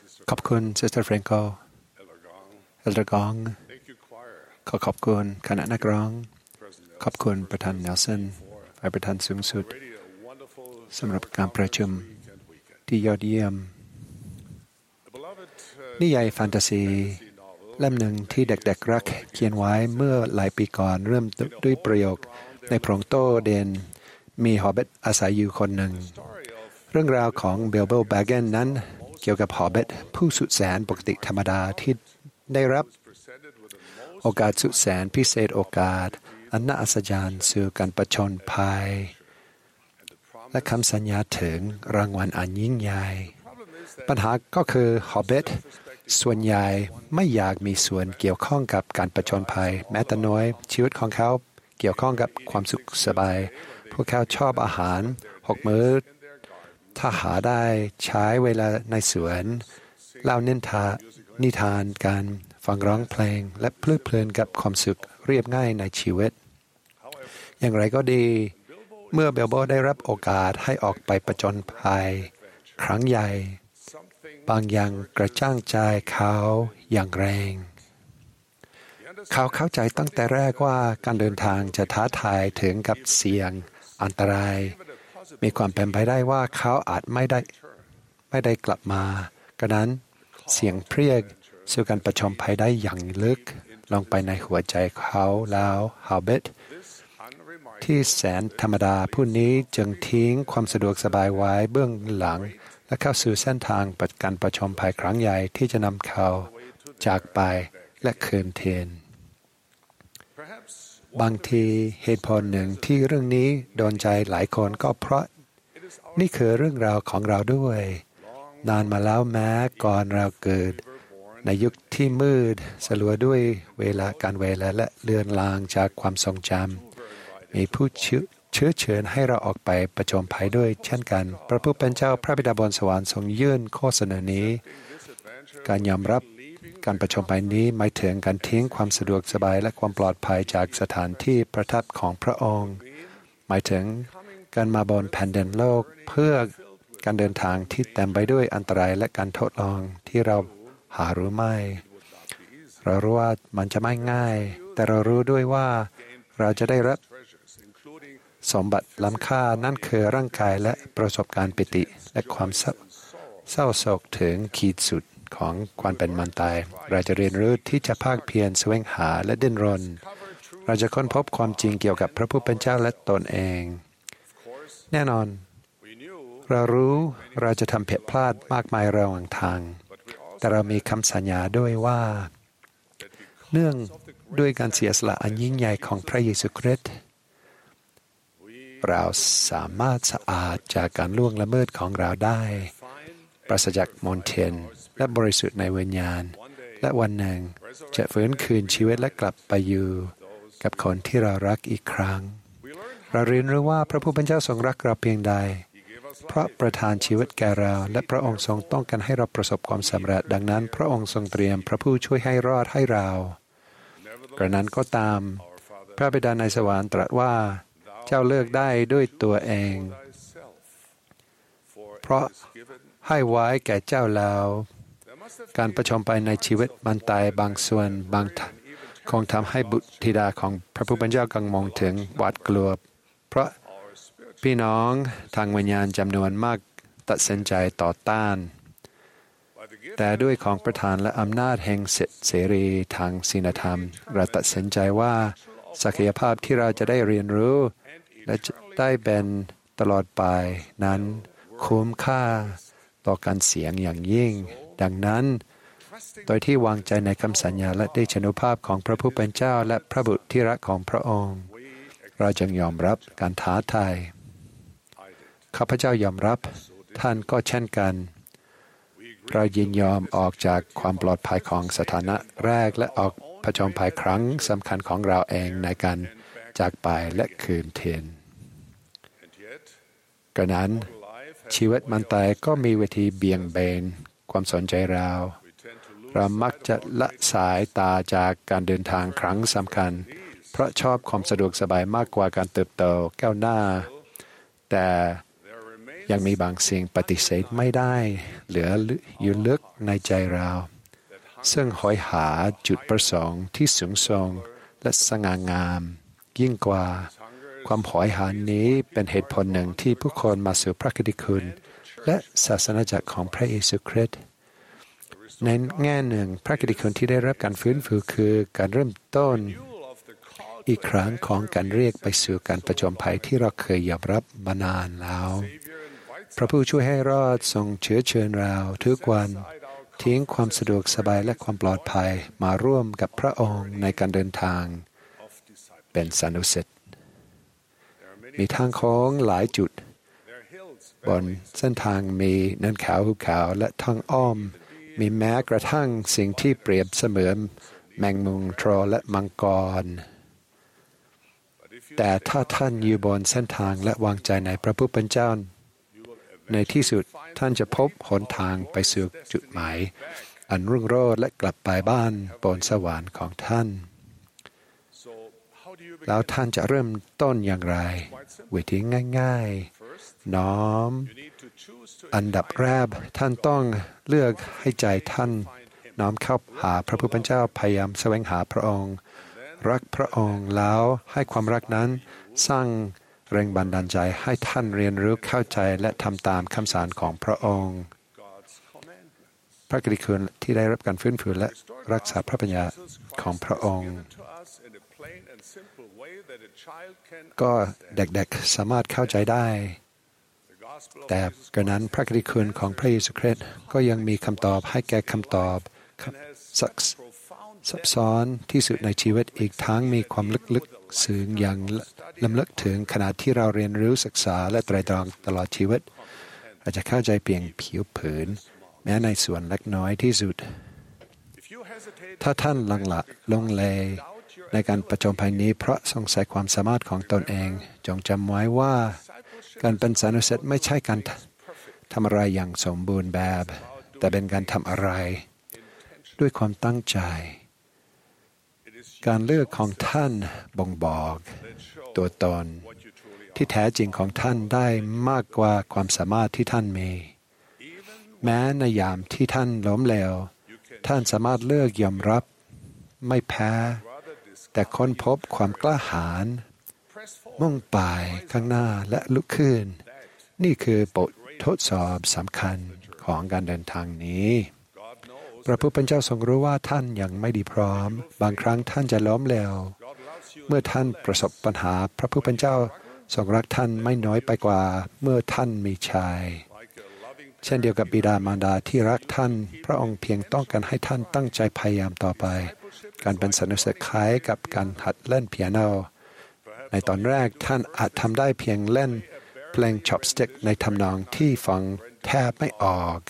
ขอบคุณซิสเตอร์เฟรนโกเอลเดอร์กองขอบคุณคณะนักร้องขอบคุณประธานเนลสันฝ่ายประธานสูงสุดสำหรับการประชุมที่ยอดเยี่ยมนิยายแฟนตาซีเล่มหนึ่งที่เด็กๆรักเขียนไว้เมื่อหลายปีก่อนเริ่มด้วยประโยคในโพรงโต้เดนมีฮอบบิทอาศัยอยู่คนหนึ่งเรื่องราวของเบลโบแบกเกนนั้นเกี่ยวกับฮอบบิทผู้สุดแสนปกติธรรมดาที่ได้รับโอกาสสุดแสนพิเศษโอกาสอันน่าอัศจรรย์สู่การประชนภัยและคำสัญญาถึงรางวัลอันยิ่งใหญ่ปัญหาก็คือฮอบบิทส่วนใหญ่ไม่อยากมีส่วนเกี่ยวข้องกับการประชนภัยแม้แต่น้อยชีวิตของเขาเกี่ยวข้องกับความสุขสบายพวกเขาชอบอาหาร6 มื้อถ้าหาได้ใช้เวลาในสวนเล่านิทานการฟังร้องเพลงและเพลิดเพลินกับความสุขเรียบง่ายในชีวิตอย่างไรก็ดีเมื่อเบลโบได้รับโอกาสให้ออกไปประจนภัยครั้งใหญ่บางอย่างกระจ่างใจเขาอย่างแรงเขาเข้าใจตั้งแต่แรกว่าการเดินทางจะท้าทายถึงกับเสี่ยงอันตรายมีความเป็นไปได้ว่าเขาอาจไม่ได้กลับมากระนั้นเสียงเพรียกสู่การประชมภัยได้อย่างลึกลงไปในหัวใจเขาแล้วฮอบบิทที่แสนธรรมดาผู้นี้จึงทิ้งความสะดวกสบายไว้เบื้องหลังและเข้าสู่เส้นทางการประชมภัยครั้งใหญ่ที่จะนำเขาจากไปและคืนเทนบางทีเหตุผลหนึ่งที่เรื่องนี้โดนใจหลายคนก็เพราะนี่คือเรื่องราวของเราด้วยนานมาแล้วแม้ก่อนเราเกิดในยุคที่มืดสลัวด้วยเวลาและเลือนลางจากความทรงจำมีผู้เชื้อเชิญให้เราออกไปประจมภัยด้วยเช่นกันพระผู้เป็นเจ้าพระบิดาบนสวรรค์ทรงยื่นข้อเสนอนี้การยอมรับการประชมภัยนี้หมายถึงการทิ้งความสะดวกสบายและความปลอดภัยจากสถานที่ประทับของพระองค์หมายถึงการมาบนแผ่นดินโลกเพื่อการเดินทางที่เต็มไปด้วยอันตรายและการทดลองที่เราหารู้ไม่เรารู้ว่ามันจะไม่ง่ายแต่เรารู้ด้วยว่าเราจะได้รับสมบัติล้ำค่านั่นคือร่างกายและประสบการณ์ปิติและความเศร้าโศกถึงขีดสุดของความเป็นมันตายเราจะเรียนรู้ที่จะภาคเพียรแสวงหาและดิ้นรนเราจะค้นพบความจริงเกี่ยวกับพระผู้เป็นเจ้าและตนเองแน่นอนเรารู้เราจะทำผิดพลาดมากมายระหว่างทางแต่เรามีคำสัญญาด้วยว่าเนื่องด้วยการเสียสละอันยิ่งใหญ่ของพระเยซูคริสต์เราสามารถสะอาดจากการล่วงละเมิดของเราได้ปราศจากมลทินและบริสุทธิ์ในวิญญาณและวันหนึ่งจะฟื้นคืนชีวิตและกลับไปอยู่กับคนที่เรารักอีกครั้งเราเรียนรู้ว่าพระผู้เป็นเจ้าทรงรักเราเพียงใดเพราะประทานชีวิตแก่เราและพระองค์ทรงต้องการให้เราประสบความสำเร็จดังนั้นพระองค์ทรงเตรียมพระผู้ช่วยให้รอดให้เรากระนั้นก็ตามพระบิดาในสวรรค์ตรัสว่าเจ้าเลือกได้ด้วยตัวเองเพราะให้ไว้แก่เจ้าแล้วการประชมไปในชีวิตบันตายบางส่วนบางคงทำให้บุตรธิดาของพระผู้เป็นเจ้ากังวลถึงหวาดกลัวเพราะพี่น้องทางวิญญาณจำนวนมากตัดสินใจต่อต้านแต่ด้วยของประทานและอำนาจแห่งสิทธิเสรีทางศีลธรรมเราตัดสินใจว่าศักยภาพที่เราจะได้เรียนรู้และจะได้เป็นตลอดไปนั้นคุ้มค่าต่อการเสี่ยงอย่างยิ่งดังนั้นโดยที่วางใจในคำสัญญาและเดชานุภาพของพระผู้เป็นเจ้าและพระบุตรที่รักของพระองค์เราจึงยอมรับการท้าทายข้าพเจ้ายอมรับท่านก็เช่นกันเรายินยอมออกจากความปลอดภัยของสถานะแรกและออกผจญภัยครั้งสำคัญของเราเองในการจากไปและคืนเทนกระนั้นชีวิตมันตายก็มีวิธีเบี่ยงเบนความสนใจเรามักจะละสายตาจากการเดินทางครั้งสำคัญเพราะชอบความสะดวกสบายมากกว่าการเติบโตก้าวหน้าแต่ยังมีบางสิ่งปฏิเสธไม่ได้เหลืออยู่ลึกในใจเราซึ่งหอยหาจุดประสงค์ที่สูงส่งและสง่างามยิ่งกว่าความหอยหานี้เป็นเหตุผลหนึ่งที่ผู้คนมาสู่พระกิตติคุณและศาสนาจักรของพระเยซูคริสต์ในแง่หนึ่งพระกิตติคุณที่ได้รับการฟื้นฟูคือการเริ่มต้นอีกครั้งของการเรียกไปสู่การประจนภัยที่เราเคยยอมรับมานานแล้วพระผู้ช่วยให้รอดทรงเชื้อเชิญเราทุกวันทิ้งความสะดวกสบายและความปลอดภัยมาร่วมกับพระองค์ในการเดินทางเป็นสานุสิทธิ์มีทางโค้งหลายจุดบนเส้นทางมีเนินเขาหุบเขาและทางอ้อมมีแม้กระทั่งสิ่งที่เปรียบเสมือนแมงมุมโทรและมังกรแต่ถ้าท่านอยู่บนเส้นทางและวางใจในพระผู้เป็นเจ้าในที่สุดท่านจะพบหนทางไปสู่จุดหมายอันรุ่งโรจน์และกลับไปบ้านบนสวรรค์ของท่านแล้วท่านจะเริ่มต้นอย่างไรวิธีง่ายๆน้อมอันดับแรกท่านต้องเลือกให้ใจท่านน้อมเข้าหาพระผู้เป็นเจ้าพยายามแสวงหาพระองค์รักพระองค์แล้วให้ความรักนั้นสร้างแรงบันดาลใจให้ท่านเรียนรู้เข้าใจและทำตามคำสอนของพระองค์พระกิตติคุณที่ได้รับการฟื้นฟูและรักษาพระปัญญาของพระองค์ก็เด็กๆสามารถเข้าใจได้แต่กระนั้นพระกิตติคุณของพระเยซูคริสต์ก็ยังมีคำตอบให้แก่คำตอบซับซ้อนที่สุดในชีวิตอีกทั้งมีความลึกๆซึ้งอย่างล้ำลึกถึงขณะที่เราเรียนรู้ศึกษาและไตร่ตรองตลอดชีวิตอาจจะเข้าใจเพียงผิวเผินแม้ในส่วนเล็กน้อยที่สุดถ้าท่านลงเลในการประจนภัยนี้เพราะสงสัยความสามารถของตนเองจงจำไว้ว่าการเป็นสานุสิทธิ์ไม่ใช่การทำอะไรอย่างสมบูรณ์แบบแต่เป็นการทำอะไรด้วยความตั้งใจการเลือกของท่านบ่งบอกตัวตนที่แท้จริงของท่านได้มากกว่าความสามารถที่ท่านมีแม้ในยามที่ท่านล้มเหลวท่านสามารถเลือกยอมรับไม่แพ้แต่ค้นพบความกล้าหาญมุ่งไปข้างหน้าและลุกขึ้นนี่คือบททดสอบสำคัญของการเดินทางนี้พระผู้เป็นเจ้าทรงรู้ว่าท่านยังไม่ดีพร้อมบางครั้งท่านจะล้มเหลวเมื่อท่านประสบปัญหาพระผู้เป็นเจ้าทรงรักท่านไม่น้อยไปกว่าเมื่อท่านมีชัยเช่นเดียวกับบิดามารดาที่รักท่านพระองค์เพียงต้องการให้ท่านตั้งใจพยายามต่อไปการเป็นสานุสิทธิ์คล้ายกับการหัดเล่นเปียโนในตอนแรกท่านอาจทำได้เพียงเล่นเพลงช็อปสติ๊กในทำนองที่ฟังแทบไม่ออก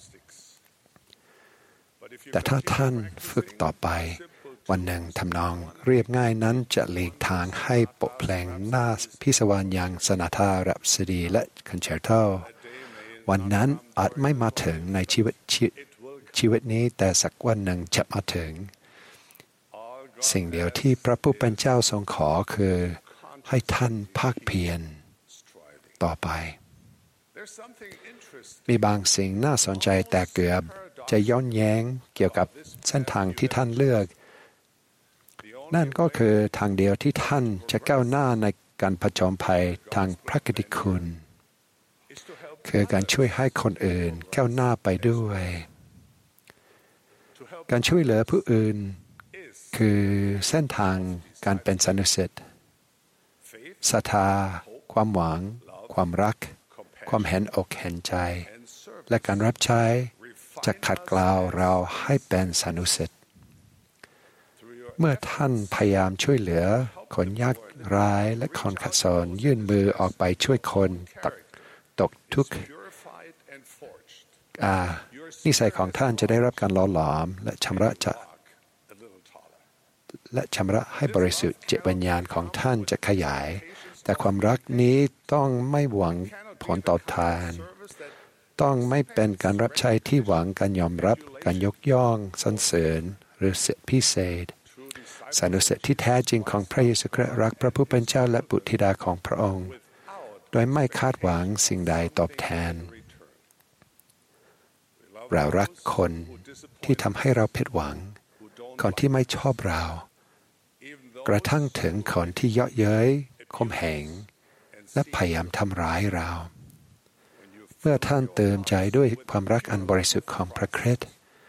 แต่ถ้าท่านฝึกต่อไปวันหนึ่งทำนองเรียบง่ายนั้นจะหลีกทางให้บทเพลงน่าพิศวาสอย่างโซนาตาแรปโซดีและคอนแชร์โตวันนั้นอาจไม่มาถึงในชีวิตนี้แต่สักวันหนึ่งจะมาถึงสิ่งเดียวที่พระผู้เป็นเจ้าทรงขอคือให้ท่านภาคเพียรต่อไปมีบางสิ่งน่าสนใจแต่เกือบจะย้อนแย้งเกี่ยวกับเส้นทางที่ท่านเลือกนั่นก็คือทางเดียวที่ท่านจะก้าวหน้าในการผจญภัยทางพระกิตติคุณคือการช่วยให้คนอื่นก้าวหน้าไปด้วยการช่วยเหลือผู้อื่นคือเส้นทางการเป็นสานุสิทธิ์ศรัทธาความหวังความรักความเห็นอกเห็นใจและการรับใช้จะขัดเกลาเราให้เป็นสานุสิทธิ์เมื่อท่านพยายามช่วยเหลือคนยากไร้และคนขัดสนยื่นมือออกไปช่วยคนตกทุกข์นิสัยของท่านจะได้รับการหล่อหลอมและชำระให้บริสุทธิ์จิตวิญญาณของท่านจะขยายแต่ความรักนี้ต้องไม่หวังผลตอบแทนต้องไม่เป็นการรับใช้ที่หวังการยอมรับการยกย่องสรรเสริญหรือสิทธิพิเศษสานุสิทธิ์ที่แท้จริงของพระเยซูคริสต์รักพระผู้เป็นเจ้าและบุตรธิดาของพระองค์โดยไม่คาดหวังสิ่งใดตอบแทนเรารักคนที่ทำให้เราผิดหวังคนที่ไม่ชอบเรากระทั่งถึงคนที่เยาะเย้ยข่มเหงและพยายามทำร้ายเราเมื่อท่านเติมใจด้วยความรักอันบริสุทธิ์ของพระคริสต์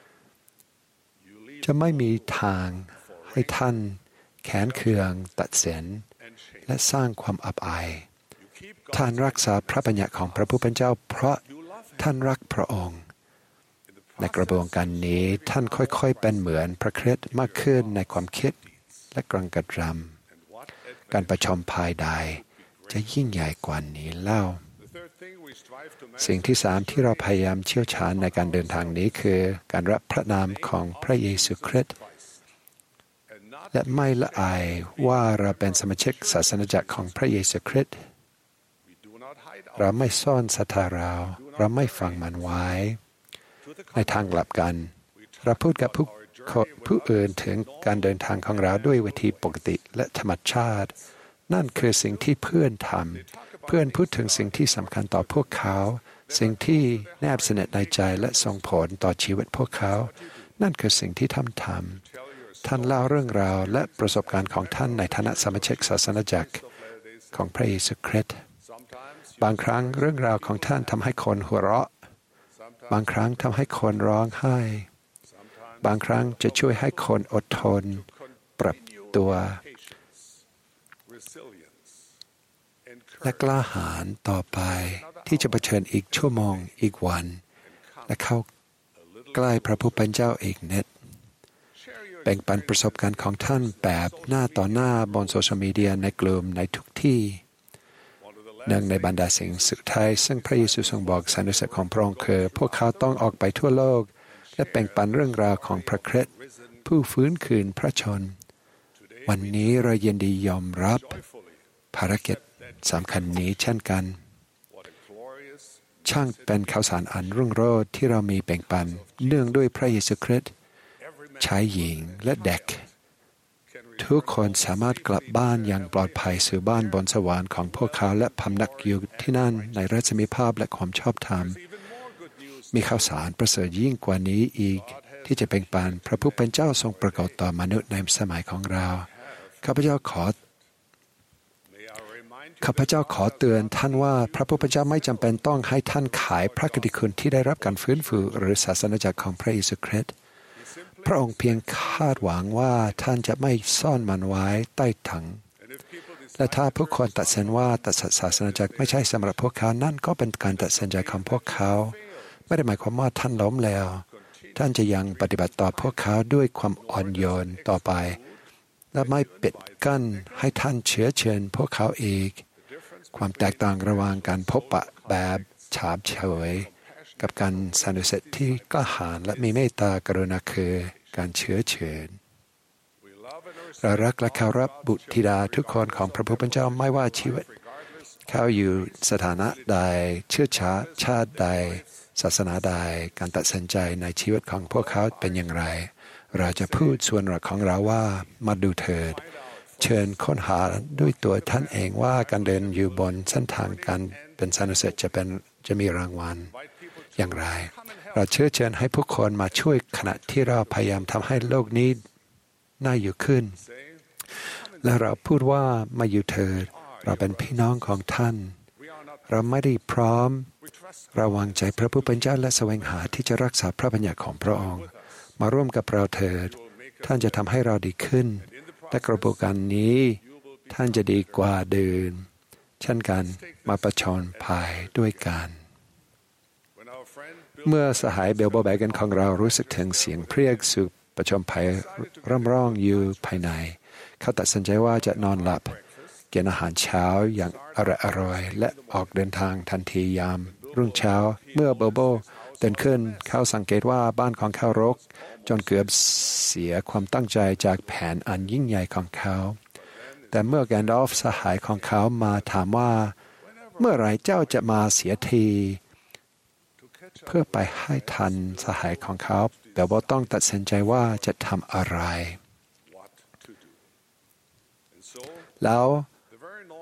จะไม่มีทางให้ท่านแค้นเคืองตัดสินและสร้างความอับอายท่านรักษาพระบัญญัติของพระผู้เป็นเจ้าเพราะท่านรักพระองค์ในกระบวนการนี้ท่านค่อยๆเป็นเหมือนพระคริสต์มากขึ้นในความคิดและกระทำการประชมภายใดจะยิ่งใหญ่กว่านี้เล่าสิ่งที่สามที่เราพยายามเชี่ยวชาญในการเดินทางนี้คือการรับพระนามของพระเยซูคริสต์และไม่ละอายว่าเราเป็นสมาชิกศาสนาจักรของพระเยซูคริสต์เราไม่ซ่อนศรัทธาเราไม่ฟังมันไว้ในทางกลับกันเราพูดกับผู้อื่นถึงการเดินทางของเราด้วยวิธีปกติและธรรมชาตินั่นคือสิ่งที่เพื่อนทำเพื่อนพูดถึงสิ่งที่สำคัญต่อพวกเขาสิ่งที่แนบสนิทในใจและส่งผลต่อชีวิตพวกเขานั่นคือสิ่งที่ท่านทำท่านเล่าเรื่องราวและประสบการณ์ของท่านในฐานะสมาชิกศาสนาจักรของพระเยซูคริสต์บางครั้งเรื่องราวของท่านทำให้คนหัวเราะบางครั้งทำให้คนร้องไห้บางครั้งจะช่วยให้คนอดทนปรับตัวและกล้าหาญต่อไปที่จะเผชิญอีกชั่วโมงอีกวันและเข้าใกล้พระผู้เป็นเจ้าอีกนิดแบ่งปันประสบการณ์ของท่านแบบหน้าต่อหน้าบนโซเชียลมีเดียในกลุ่มในทุกที่หนึ่งในบรรดาสิ่งสุดท้ายซึ่งพระเยซูทรงบอกสาวกของพระองค์คือพวกเขาต้องออกไปทั่วโลกและแบ่งปันเรื่องราวของพระคริสต์ผู้ฟื้นคืนพระชนวันนี้เรายินดียอมรับภารกิจสำคัญนี้เช่นกันช่างเป็นข่าวสารอันรุ่งโรจน์ที่เรามีแบ่งปันเนื่องด้วยพระเยซูคริสต์ชายหญิงและเด็กทุกคนสามารถกลับบ้านอย่างปลอดภัยสู่บ้านบนสวรรค์ของพวกเขาและพำนักอยู่ที่นั่นในรัศมีภาพและความชอบธรรมมีข่าวสารประเสริฐยิ่งกว่านี้อีกที่จะแบ่งปันพระผู้เป็นเจ้าทรงประกาศต่อมนุษย์ในสมัยของเราข้าพเจ้าขอเตือนท่านว่าพระผู้เป็นเจ้าไม่จำเป็นต้องให้ท่านขายพระกิตติคุณที่ได้รับการฟื้นฟูหรือศาสนาจักรของพระเยซูคริสต์พระองค์เพียงคาดหวังว่าท่านจะไม่ซ่อนมันไว้ใต้ถังและถ้าผู้คนตัดสินว่าศาสนาจักรไม่ใช่สำหรับพวกเขานั่นก็เป็นการตัดสินใจของพวกเขาไม่ได้หมายความว่าท่านล้มแล้วท่านจะยังปฏิบัติต่อพวกเขาด้วยความอ่อนโยนต่อไปและไม่ปิดกั้นให้ท่านเชื้อเชิญพวกเขาอีกความแตกต่างระหว่างการพบปะแบบฉาบเฉยกับการสนุสิทธิ์ที่กล้าหาญและมีเมตตากรุณาคือการเชื้อเชิญเรารักและเคารพบุตรธิดาทุกคนของพระผู้เป็นเจ้าไม่ว่าชีวิตเขาอยู่สถานะใดเชื้อชาติใดศาสนาใดการตัดสินใจในชีวิตของพวกเขาเป็นอย่างไรเราจะพูดส่วนหลักของเราว่ามาดูเถิดเชิญค้นหาด้วยตัวท่านเองว่าการเดินอยู่บนเส้นทางการเป็นสนุสิทธิ์จะมีรางวัลอย่างไรเราเชิญให้ผู้คนมาช่วยขณะที่เราพยายามทำให้โลกนี้น่าอยู่ขึ้นและเราพูดว่ามาอยู่เถิดเราเป็นพี่น้องของท่านเราไม่ได้พร้อมเราวางใจพระผู้เป็นเจ้าและแสวงหาที่จะรักษาพระบัญญัติของพระองค์มาร่วมกับเราเถิดท่านจะทำให้เราดีขึ้นและกระบวนการนี้ท่านจะดีกว่าเดิมเช่นกันมาประชนภัยด้วยกันเมื่อสหายเบลโบแบกันของเรารู้สึกถึงเสียงเพรียกสู่ประชมภัยร่ำร้องอยู่ภายในเขาตัดสินใจว่าจะนอนหลับกินอาหารเช้าอย่างอร่อยและออกเดินทางทันทียามรุ่งเช้าเมื่อเบลโบตื่นขึ้นเขาสังเกตว่าบ้านของเขารกจนเกือบเสียความตั้งใจจากแผนอันยิ่งใหญ่ของเขาแต่เมื่อแกนดอล์ฟสหายของเขามาถามว่าเมื่อไรเจ้าจะมาเสียทีเพื่อไปให้ทันสหายของเขาเบลโบต้องตัดสินใจว่าจะทำอะไรแล้ว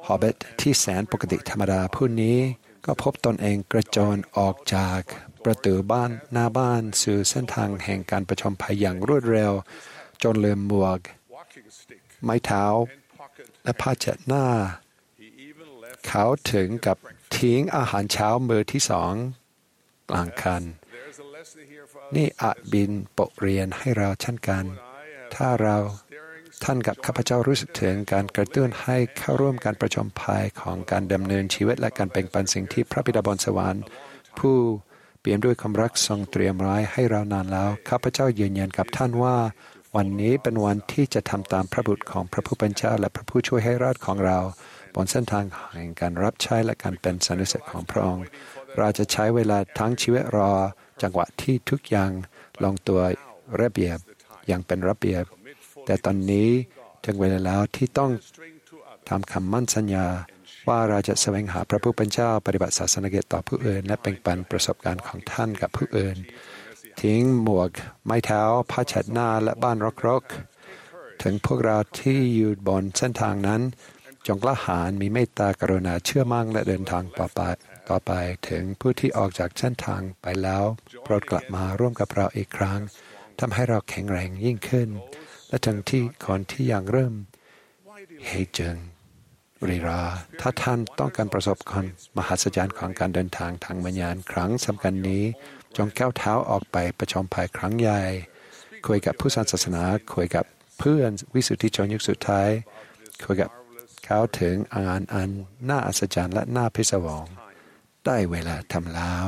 ฮอบบิทที่แสนปกติธรรมดาผู้นี้ก็พบตนเองกระโจนออกจากประตูบ้านหน้าบ้านสู่เส้นทางแห่งการประชมภัยอย่างรวดเร็วจนลืมหมวกไม้เท้าและผ้าเช็ดหน้าเขาถึงกับทิ้งอาหารเช้ามื้อที่2กลางคันนี่อาจบินบทเรียนให้เราเช่นกันถ้าท่านกับข้าพเจ้ารู้สึกถึงการกระตุ้นให้เข้าร่วมการประชมภัยของการดำเนินชีวิตและการแบ่งปันสิ่งที่พระบิดาบนสวรรค์ผู้เปี่ยมด้วยความรักทรงเตรียมไว้ให้เรานานแล้วข้าพเจ้ายืนยันกับท่านว่าวันนี้เป็นวันที่จะทำตามพระบุตรของพระผู้เป็นเจ้าและพระผู้ช่วยให้รอดของเราบนเส้นทางแห่งการรับใช้และการเป็นสานุสิทธิ์ของพระองค์เราจะใช้เวลาทั้งชีวิตรอจังหวะที่ทุกอย่างลงตัวระเบียบอย่างเป็นระเบียบแต่ตอนนี้ถึงเวลาแล้วที่ต้องทำคำมั่นสัญญาว่าเราจะแสวงหาพระผู้เป็นเจ้าปฏิบัติศาสนกิจต่อผู้อื่นและแบ่งปันประสบการณ์ของท่านกับผู้อื่นทิ้งหมวกไม้เท้าผ้าเช็ดหน้าและบ้านรกๆถึงพวกเราที่อยู่บนเส้นทางนั้นจงกล้าหาญมีเมตตากรุณาเชื่อมั่นและเดินทางต่อไปถึงผู้ที่ออกจากเส้นทางไปแล้วโปรดกลับมาร่วมกับเราอีกครั้งทำให้เราแข็งแรงยิ่งขึ้นและถึงที่คนที่ยังเริ่มเฮจึงรีราถ้าท่านต้องการประสบความมหัศจรรย์ของการเดินทางทางวิญญาณครั้งสำคัญนี้จงก้าวเท้าออกไปประชมภัยครั้งใหญ่คุยกับผู้ศาสนาคุยกับเพื่อนวิสุทธิชนยุคสุดท้ายคุยกับเขาถึงงานอันน่าอัศจรรย์และน่าพิศวงได้เวลาทำแล้ว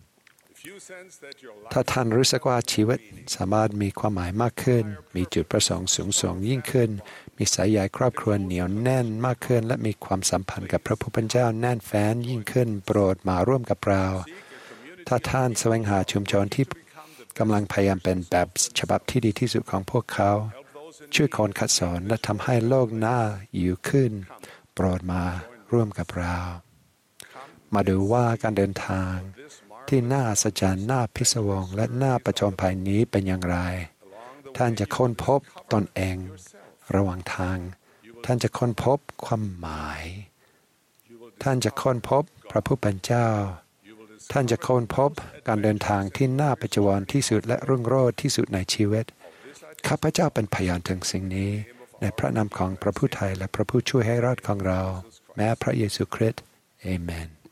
ถ้าท่านรู้สึกว่าชีวิตสามารถมีความหมายมากขึ้นมีจุดประสงค์สูงส่งยิ่งขึ้นมีสายใยครอบครัวเหนียวแน่นมากขึ้นและมีความสัมพันธ์กับพระผู้เป็นเจ้าแน่นแฟ้นยิ่งขึ้นโปรดมาร่วมกับเราถ้าท่านแสวงหาชุมชนที่กำลังพยายามเป็นแบบฉบับที่ดีที่สุดของพวกเขาช่วยคนขัดสนและทำให้โลกน่าอยู่ขึ้นโปรดมาร่วมกับเรามาดูว่าการเดินทางที่น่าอัศจรรย์น่าพิศวงและน่าประจนภัยนี้เป็นอย่างไรท่านจะค้นพบตนเองระหว่างทางท่านจะค้นพบความหมายท่านจะค้นพบพระผู้เป็นเจ้าท่านจะค้นพบการเดินทางที่น่าประจวบที่สุดและรุ่งโรจน์ที่สุดในชีวิตข้าพเจ้าเป็นพยานถึงสิ่งนี้ในพระนามของพระผู้ไถ่และพระผู้ช่วยให้รอดของเราแม้พระเยซูคริสต์อาเมน